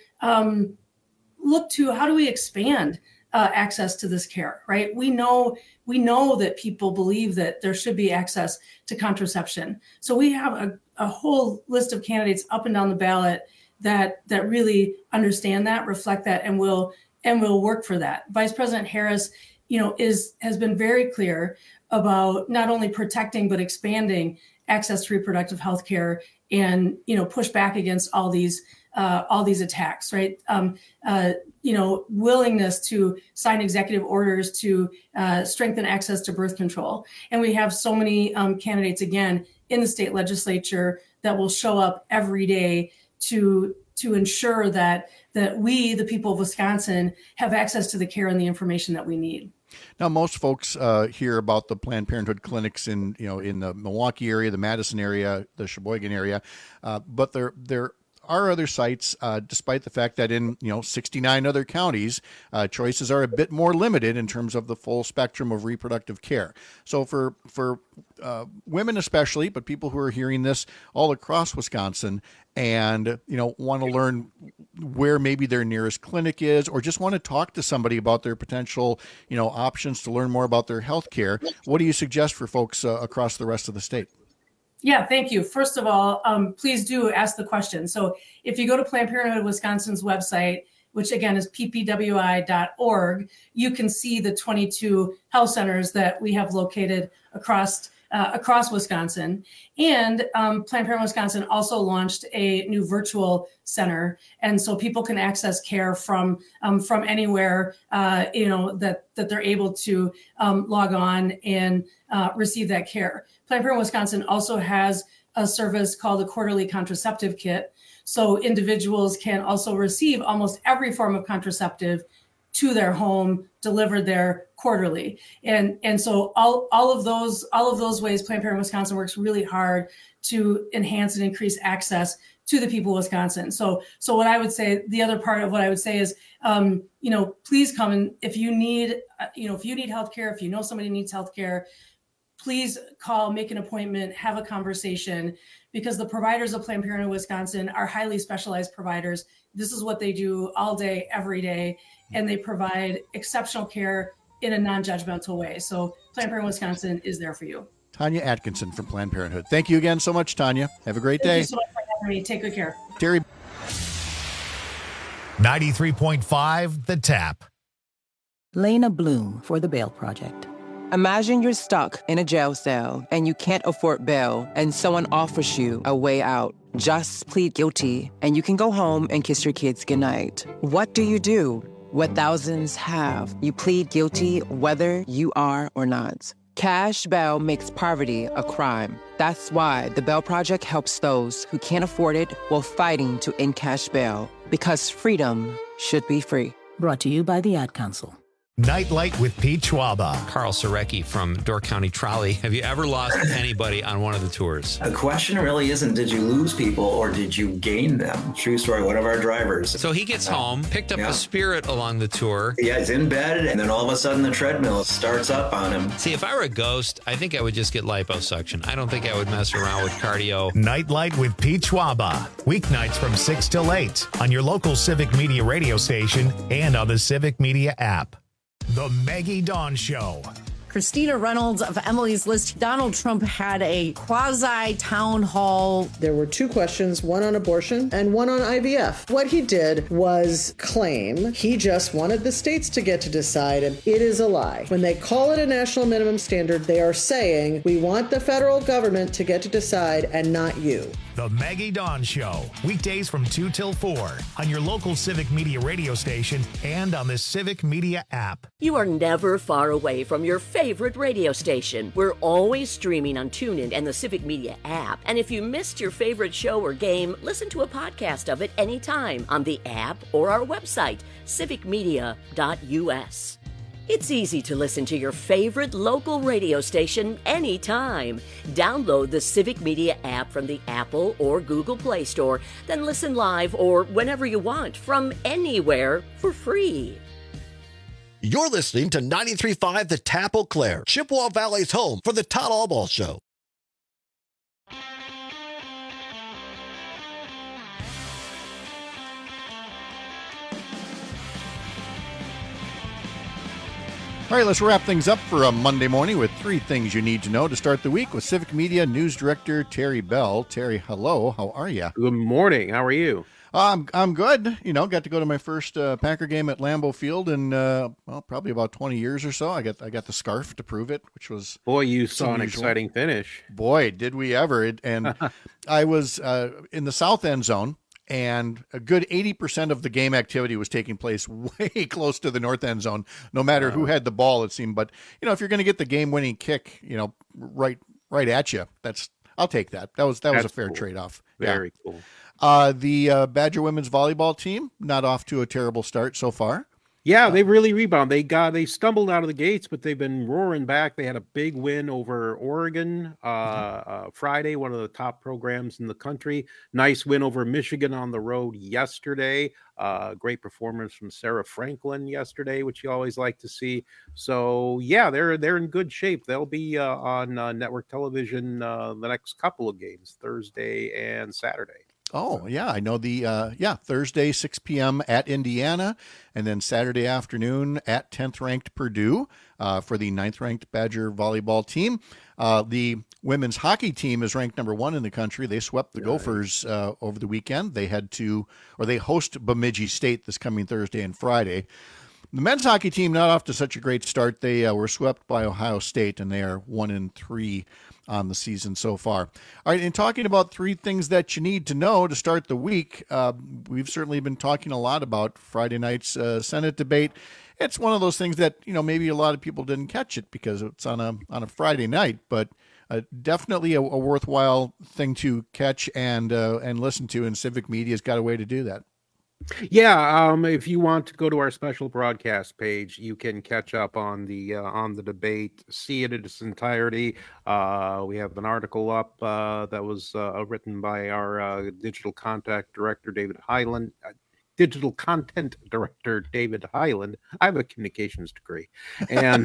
look to how do we expand access to this care, right? We know that people believe that there should be access to contraception. So we have a whole list of candidates up and down the ballot that really understand that, reflect that, and will work for that. Vice President Harris, has been very clear about not only protecting but expanding access to reproductive health care, and push back against all these attacks, right? Willingness to sign executive orders to strengthen access to birth control. And we have so many candidates, again, in the state legislature that will show up every day to ensure that we, the people of Wisconsin, have access to the care and the information that we need. Now, most folks hear about the Planned Parenthood clinics in the Milwaukee area, the Madison area, the Sheboygan area, but there are other sites, despite the fact that in 69 other counties, choices are a bit more limited in terms of the full spectrum of reproductive care. So for women especially, but people who are hearing this all across Wisconsin and want to learn where maybe their nearest clinic is, or just want to talk to somebody about their potential options to learn more about their health care, what do you suggest for folks across the rest of the state? Yeah, thank you. First of all, please do ask the question. So if you go to Planned Parenthood Wisconsin's website, which again is ppwi.org, you can see the 22 health centers that we have located across across Wisconsin. And Planned Parenthood Wisconsin also launched a new virtual center, and so people can access care from anywhere, that they're able to log on and receive that care. Planned Parenthood Wisconsin also has a service called the Quarterly Contraceptive Kit. So individuals can also receive almost every form of contraceptive to their home, delivered there quarterly. And so all of those ways, Planned Parenthood Wisconsin works really hard to enhance and increase access to the people of Wisconsin. So what I would say, the other part of what I would say is, please come, and if you need healthcare, if you know somebody needs healthcare, please call, make an appointment, have a conversation, because the providers of Planned Parenthood Wisconsin are highly specialized providers. This is what they do all day, every day, and they provide exceptional care in a non-judgmental way. So Planned Parenthood Wisconsin is there for you. Tanya Atkinson from Planned Parenthood. Thank you again so much, Tanya. Have a great day. Thank you so much for having me. Take good care. Terry. 93.5 The Tap. Lena Bloom for the Bail Project. Imagine you're stuck in a jail cell and you can't afford bail, and someone offers you a way out. Just plead guilty and you can go home and kiss your kids goodnight. What do you do? What thousands have. You plead guilty whether you are or not. Cash bail makes poverty a crime. That's why the Bail Project helps those who can't afford it while fighting to end cash bail. Because freedom should be free. Brought to you by the Ad Council. Nightlight with Pete Schwaba. Carl Surecki from Door County Trolley. Have you ever lost anybody on one of the tours? The question really isn't did you lose people or did you gain them? True story, one of our drivers. So he gets home, picked up a Spirit along the tour. Yeah, he's in bed, and then all of a sudden the treadmill starts up on him. See, if I were a ghost, I think I would just get liposuction. I don't think I would mess around with cardio. Nightlight with Pete Schwaba. Weeknights from 6 till 8 on your local Civic Media radio station and on the Civic Media app. The Maggie Dawn Show. Christina Reynolds of Emily's List. Donald Trump had a quasi-town hall. There were two questions, one on abortion and one on IVF. What he did was claim he just wanted the states to get to decide, and it is a lie. When they call it a national minimum standard, they are saying, we want the federal government to get to decide and not you. The Maggie Dawn Show. Weekdays from 2 till 4 on your local Civic Media radio station and on the Civic Media app. You are never far away from your favorite radio station. We're always streaming on TuneIn and the Civic Media app. And if you missed your favorite show or game, listen to a podcast of it anytime on the app or our website, civicmedia.us. It's easy to listen to your favorite local radio station anytime. Download the Civic Media app from the Apple or Google Play Store, then listen live or whenever you want from anywhere for free. You're listening to 93.5 The Tap Eau Claire, Chippewa Valley's home for the Todd Allball Show. All right, let's wrap things up for a Monday morning with 3 things you need to know to start the week with Civic Media News Director Terry Bell. Terry, hello. How are you? Good morning. How are you? I'm good. Got to go to my first Packer game at Lambeau Field in probably about 20 years or so. I got the scarf to prove it, which was you saw an exciting finish. Boy, did we ever! And I was in the south end zone. And a good 80% of the game activity was taking place way close to the north end zone, no matter who had the ball, it seemed. But, if you're going to get the game-winning kick, right at you, I'll take that. That was a fair trade-off. Very cool. The Badger women's volleyball team, not off to a terrible start so far. Yeah, they really rebound. They stumbled out of the gates, but they've been roaring back. They had a big win over Oregon Friday, one of the top programs in the country. Nice win over Michigan on the road yesterday. Great performance from Sarah Franklin yesterday, which you always like to see. So yeah, they're in good shape. They'll be on network television the next couple of games, Thursday and Saturday. Oh, yeah, I know Thursday, 6 p.m. at Indiana, and then Saturday afternoon at 10th-ranked Purdue for the 9th-ranked Badger volleyball team. The women's hockey team is ranked number 1 in the country. They swept the Gophers over the weekend. They host Bemidji State this coming Thursday and Friday. The men's hockey team not off to such a great start. They were swept by Ohio State, and they are 1-3 on the season so far. All right, and talking about three things that you need to know to start the week, we've certainly been talking a lot about Friday night's Senate debate. It's one of those things that, maybe a lot of people didn't catch it because it's on a Friday night, but definitely a worthwhile thing to catch and listen to, and Civic Media's got a way to do that. Yeah, if you want to go to our special broadcast page, you can catch up on the debate, see it in its entirety. We have an article up that was written by our digital content director, David Highland. I have a communications degree, and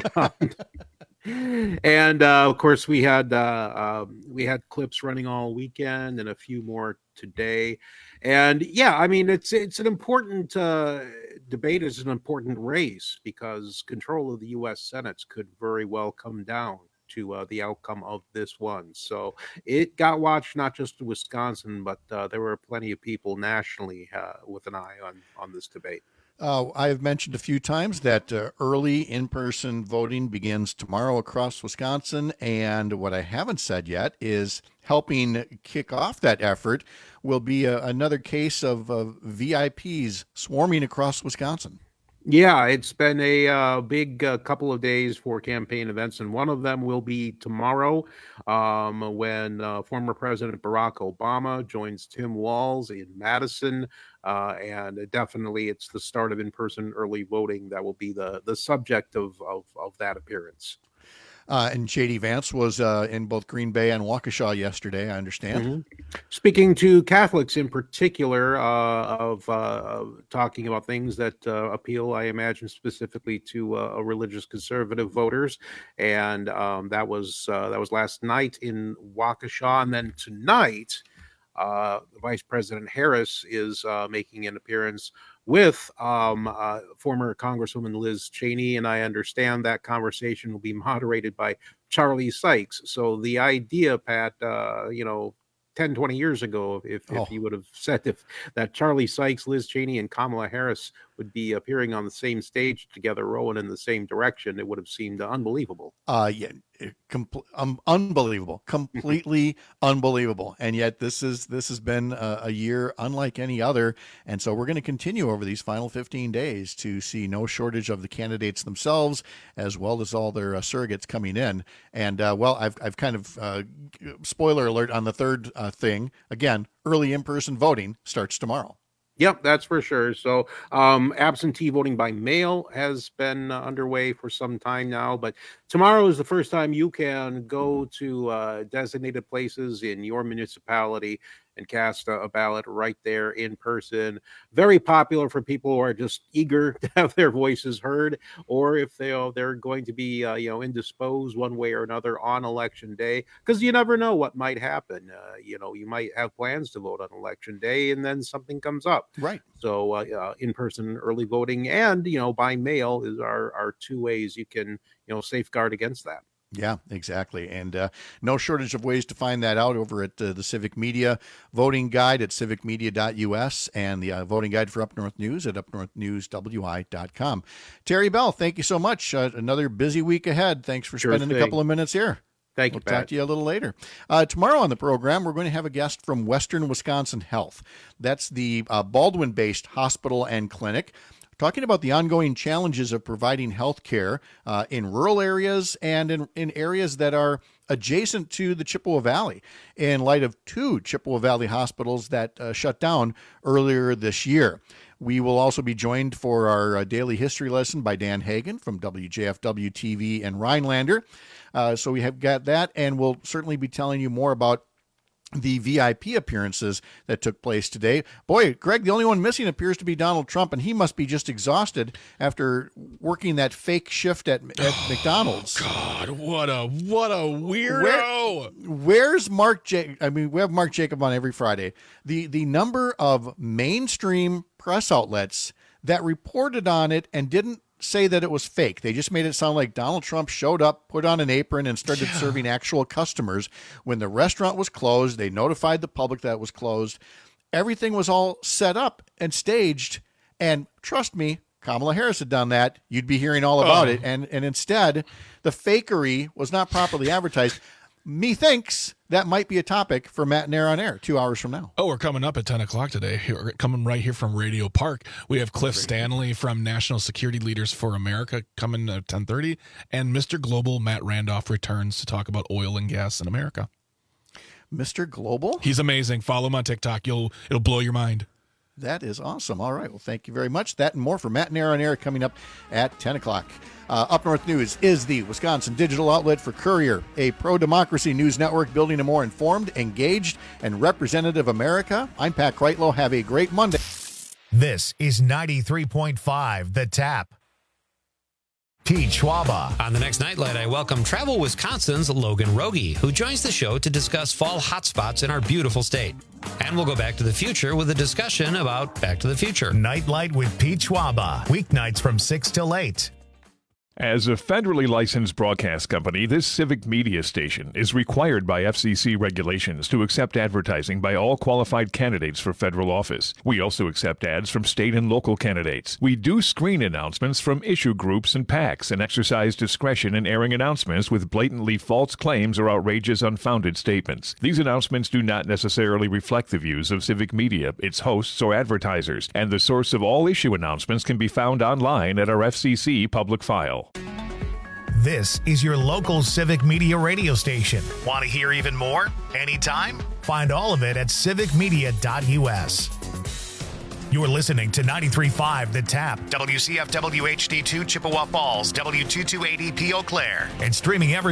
and of course we had clips running all weekend and a few more today. And yeah, I mean, it's an important debate. Is an important race because control of the U.S. Senate could very well come down to the outcome of this one. So it got watched not just in Wisconsin, but there were plenty of people nationally with an eye on this debate. I've mentioned a few times that early in-person voting begins tomorrow across Wisconsin, and what I haven't said yet is helping kick off that effort will be another case of VIPs swarming across Wisconsin. Yeah, it's been a big couple of days for campaign events, and one of them will be tomorrow when former President Barack Obama joins Tim Walz in Madison, and definitely it's the start of in-person early voting that will be the subject of that appearance. And J.D. Vance was in both Green Bay and Waukesha yesterday, I understand. Mm-hmm. Speaking to Catholics in particular, of talking about things that appeal, I imagine, specifically to religious conservative voters, and that was last night in Waukesha, and then tonight, Vice President Harris is making an appearance with former Congresswoman Liz Cheney, and I understand that conversation will be moderated by Charlie Sykes. So the idea, Pat, 10, 20 years ago, if you would have said that Charlie Sykes, Liz Cheney, and Kamala Harris would be appearing on the same stage together, rowing in the same direction, it would have seemed unbelievable. Unbelievable, completely unbelievable. And yet this has been a year unlike any other. And so we're going to continue over these final 15 days to see no shortage of the candidates themselves, as well as all their surrogates coming in. And I've kind of spoiler alert on the third thing. Again, early in-person voting starts tomorrow. Yep, that's for sure. So absentee voting by mail has been underway for some time now, but tomorrow is the first time you can go to designated places in your municipality and cast a ballot right there in person. Very popular for people who are just eager to have their voices heard, or if they're going to be indisposed one way or another on election day, because you never know what might happen. You might have plans to vote on election day, and then something comes up. Right. So in-person early voting and by mail is our two ways you can safeguard against that. Yeah, exactly. And no shortage of ways to find that out over at the Civic Media voting guide at civicmedia.us and the voting guide for Up North News at upnorthnewswi.com. Terry Bell, thank you so much. Another busy week ahead. Thanks for spending a couple of minutes here. Thank you, Pat. We'll talk to you a little later. Tomorrow on the program, we're going to have a guest from Western Wisconsin Health. That's the Baldwin-based hospital and clinic, talking about the ongoing challenges of providing health care in rural areas and in areas that are adjacent to the Chippewa Valley, in light of 2 Chippewa Valley hospitals that shut down earlier this year. We will also be joined for our daily history lesson by Dan Hagan from WJFW TV and Rhinelander. So we have got that, and we'll certainly be telling you more about the VIP appearances that took place today. Boy, Greg, the only one missing appears to be Donald Trump, and he must be just exhausted after working that fake shift at McDonald's. God, what a weirdo! Where's Mark Jacob? I mean, we have Mark Jacob on every Friday. The number of mainstream press outlets that reported on it and didn't say that it was fake. They just made it sound like Donald Trump showed up, put on an apron, and started serving actual customers. When the restaurant was closed, they notified the public that it was closed. Everything was all set up and staged. And trust me, Kamala Harris had done that, you'd be hearing all about it. And instead, the fakery was not properly advertised. Methinks that might be a topic for Matt Nair on Air 2 hours from now. Oh, we're coming up at 10 o'clock today. We're coming right here from Radio Park. We have Cliff Stanley from National Security Leaders for America coming at 10:30. And Mr. Global, Matt Randolph, returns to talk about oil and gas in America. Mr. Global? He's amazing. Follow him on TikTok. It'll blow your mind. That is awesome. All right. Well, thank you very much. That and more for Matt Nair on Air coming up at 10 o'clock. Up North News is the Wisconsin digital outlet for Courier, a pro-democracy news network building a more informed, engaged, and representative America. I'm Pat Kreitlow. Have a great Monday. This is 93.5 The Tap. Pete Schwaba. On the next Nightlight, I welcome Travel Wisconsin's Logan Rogie, who joins the show to discuss fall hotspots in our beautiful state. And we'll go back to the future with a discussion about Back to the Future. Nightlight with Pete Schwaba. Weeknights from 6 till 8. As a federally licensed broadcast company, this civic media station is required by FCC regulations to accept advertising by all qualified candidates for federal office. We also accept ads from state and local candidates. We do screen announcements from issue groups and PACs and exercise discretion in airing announcements with blatantly false claims or outrageous, unfounded statements. These announcements do not necessarily reflect the views of civic media, its hosts, or advertisers, and the source of all issue announcements can be found online at our FCC public file. This is your local civic media radio station. Want to hear even more? Anytime? Find all of it at civicmedia.us. You're listening to 93.5 The Tap, WCFW HD2 Chippewa Falls, W228EP Eau Claire, and streaming every